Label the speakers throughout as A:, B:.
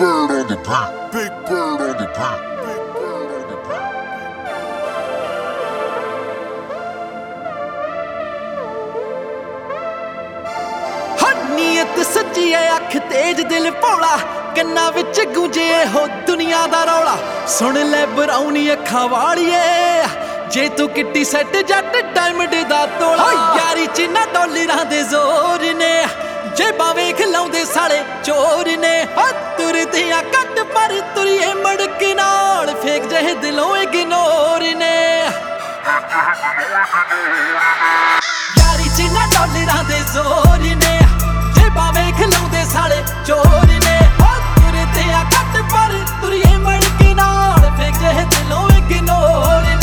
A: bird on the beat. Big bird on the beat. Big bird on the beat.
B: ਨੀਅਤ ਸੱਚੀ ਐ ਅੱਖ ਤੇਜ ਦਿਲ ਭੋਲਾ ਕੰਨਾਂ ਵਿੱਚ ਗੂੰਜੇ ਹੋ ਦੁਨੀਆ ਦਾ ਰੌਲਾ ਸੁਣ ਲੈ ਬਰਾਉਨੀ ਅੱਖਾਂ ਵਾਲੀਏ ਜੇ ਤੂੰ ਕਿੱਟੀ ਸੈੱਟ ਜੱਟ ਡਾਇਮੰਡ ਦਾ ਤੋਲਾ ਯਾਰੀ ਚ ਨਾ ਡਾਲਰਾਂ ਦੇ ਜ਼ੋਰ ਨੇ ਜੇਬਾਂ ਵੇਖ ਲਾਉਂਦੇ ਸਾਲੇ ਚੋਰ ਨੇ ਤੁਰਦੀਆਂ ਘੱਟ ਪਰ ਤੁਰੀਏ ਮੜਕ ਨਾਲ ਫੇਕ ਜਿਹੇ ਦਿਲੋਂ ਇਗਨੋਰ ਨੇ ਯਾਰੀ ਚ ਨਾ ਡਾਲਰਾਂ ਦੇ ਜ਼ੋਰ ਨੇ ਜੇਬਾਂ ਵੇਖ ਲਾਉਂਦੇ ਸਾਲੇ ਚੋਰ ਨੇ ਤੁਰਦੀਆਂ ਘੱਟ ਪਰ ਤੁਰੀਏ ਮੜਕ ਨਾਲ ਫੇਕ ਜਿਹੇ ਦਿਲੋਂ ਇਗਨੋਰ ਨੇ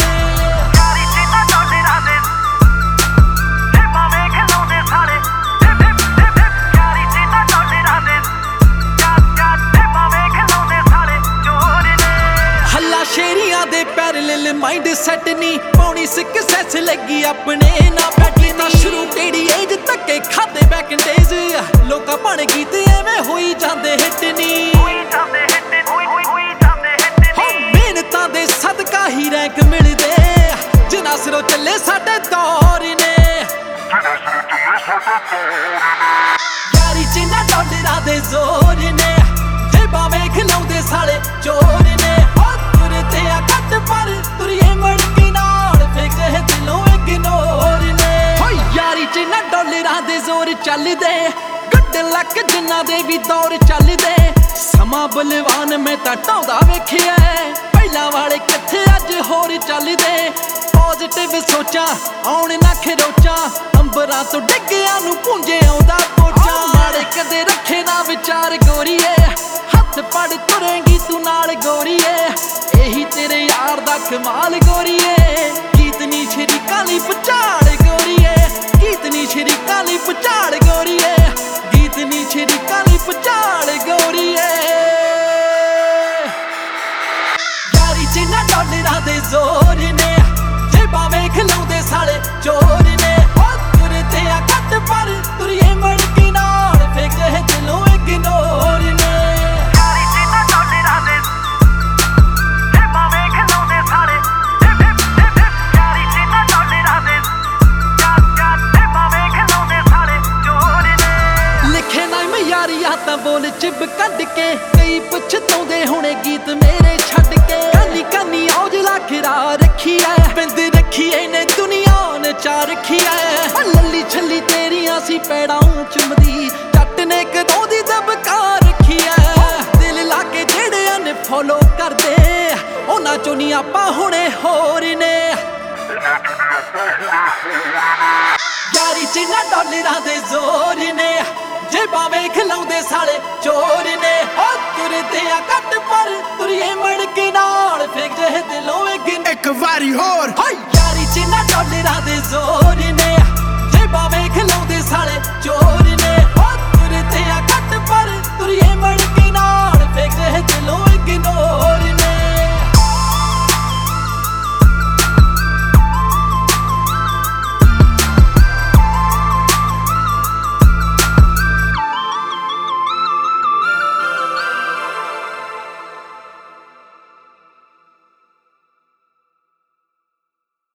B: ਸ਼ੇਰੀਆਂ ਦੇ ਪੈਰਲਲ ਮਾਈਂਡ ਸੈਟ ਨਹੀਂ ਪਾਉਣੀ ਸਕਸੈਸ ਲੱਗੀ ਆਪਣੇ ਨਾ ਬੈਠੀ ਨਾ ਸ਼ੁਰੂ ਕਿਹੜੀ ਏਜ ਧੱਕੇ ਖਾਦੇ ਬੈਕਡੇਜ਼ ਲੋਕਾਂ ਬਣ ਗੀਤ ਐਵੇਂ ਹੋਈ ਜਾਂਦੇ ਹਿੱਟ ਨਹੀਂ ਮਿਹਨਤਾਂ ਦੇ ਸਦਕਾ ਹੀ ਰੈਂਕ ਮਿਲਦੇ ਜਿਨ੍ਹਾਂ ਸਿਰੋਂ ਚੱਲੇ ਸਾਡੇ ਦੌਰ ਨੇ ਯਾਰੀ ਚ ਨਾ ਡਾਲਰਾਂ ਦੇ ਜ਼ੋਰ ਨੇ ਜੇਬਾਂ ਵੇਖ ਲਾਉਂਦੇ ਸਾਲੇ ਚੋਰ ਨੇ ਘੱਟ ਪਰ ਤੁਰੀਏ ਮੜਕੀ ਨਾਲ ਫੇਕ ਜਿਹੇ ਦਿਲੋਂ ਇਗਨੋਰ ਨੇ ਹੋ ਯਾਰੀ ਚ ਨਾ ਡਾਲਰਾਂ ਦੇ ਜ਼ੋਰ ਚੱਲਦੇ ਗੁੱਡ ਲੱਕ ਜਿਨ੍ਹਾਂ ਦੇ ਵੀ ਦੌਰ ਚੱਲਦੇ ਸਮਾਂ ਬਲਵਾਨ ਮੈਂ ਤਾਂ ਢਾਉਂਦਾ ਵੇਖਿਆ ਪਹਿਲਾਂ ਵਾਲੇ ਕਿੱਥੇ ਅੱਜ ਹੋਰ ਚੱਲਦੇ ਪੋਜ਼ਿਟਿਵ ਸੋਚਾਂ ਆਉਣ ਨਾ ਖਰੋਚਾਂ ਅੰਬਰਾਂ ਤੋਂ ਡਿੱਗਿਆਂ ਨੂੰ ਪੁੰਜੇ ਆਉਂਦਾ ਪੋਚਾਂ ਮਾੜੇ ਕਦੇ ਰੱਖੇ ਨਾ ਵਿਚਾਰ ਗੋਰੀਏ ਹੱਥ ਪੜ ਤੁਰੇਂਗੀ ਤੂੰ ਨਾਲ ਗੋਰੀਏ ਇਹੀ ਤੇਰੇ ਯਾਰ ਦਾ ਕਮਾਲ ਗੋਰੀਏ ਗੀਤ ਨੀ ਸ਼ਰੀਕਾਂ ਲਈ ਪਚਾੜ ਗੋਰੀਏ ਗੀਤ ਨੀ ਸ਼ਰੀਕਾਂ ਲਈ ਪਚਾੜ ਗੋਰੀਏ ਗੀਤ ਨੀ ਸ਼ਰੀਕਾਂ ਲਈ ਪਚਾੜ ਗੋਰੀਏ ਯਾਰੀ ਚ ਨਾ ਡਾਲਰਾਂ ਦੇ ਜ਼ੋਰ ਨੇ ਜੇਬਾਂ ਵੇਖ ਲਾਉਂਦੇ ਸਾਲੇ ਚੋਰ ਨੇ ਤੁਰਦੇ ਆ ਘੱਟ ਪਰ ਤੁਰੀਏ ਮੜਕੀ ਨਾਲ ਫੇਕ ਜਿਹੇ ਦਿਲੋਂ ਇਗਨੋਰ ਨੇ ਤਾਂ ਬੋਲ ਚਿਬ ਕੱਢ ਕੇ ਕਈ ਪੁੱਛਤਾਉਂਦੇ ਹੋਣੇ ਗੀਤ ਮੇਰੇ ਛੱਡ ਕੇ ਕਾਨੀ ਕਾਨੀ ਔਜਲਾ ਖਿਰਾ ਰੱਖੀ ਐ ਬਿੰਦ ਰੱਖੀ ਇਹਨੇ ਦੁਨੀਆ ਨੇ ਚਾ ਰੱਖੀ ਐ ਲੱਲੀ ਛੱਲੀ ਤੇਰੀਆਂ ਸੀ ਪੈੜਾਂ ਚੁੰਮਦੀ ਜੱਟ ਨੇ ਕਦੋਂ ਦੀ ਦਬਕਾ ਰੱਖੀ ਐ ਦਿਲ ਲਾ ਕੇ ਜਿਹੜਿਆਂ ਨੇ ਫੋਲੋ ਕਰਦੇ ਉਹਨਾਂ ਚੋਂ ਨਹੀਂ ਆਪਾਂ ਹੁਣੇ ਹੋਰ ਨੇ ਯਾਰੀ ਚ ਨਾ ਡਾਲਰਾਂ ਦੇ ਜ਼ੋਰ ਨੇ ਜੇਬਾਂ ਵੇਖ ਲਾਉਂਦੇ ਸਾਲੇ ਚੋਰ ਨੇ ਤੁਰਦੇ ਆ ਘੱਟ ਪਰ ਤੁਰੀਏ ਮੜਕੀ ਨਾਲ ਫੇਕ ਜਿਹੇ ਦਿਲੋਂ ਇੱਕ ਵਾਰੀ ਹੋਰ ਯਾਰੀ ਚ ਨਾ ਡਾਲਰਾਂ ਦੇ ਜ਼ੋਰ ਨੇ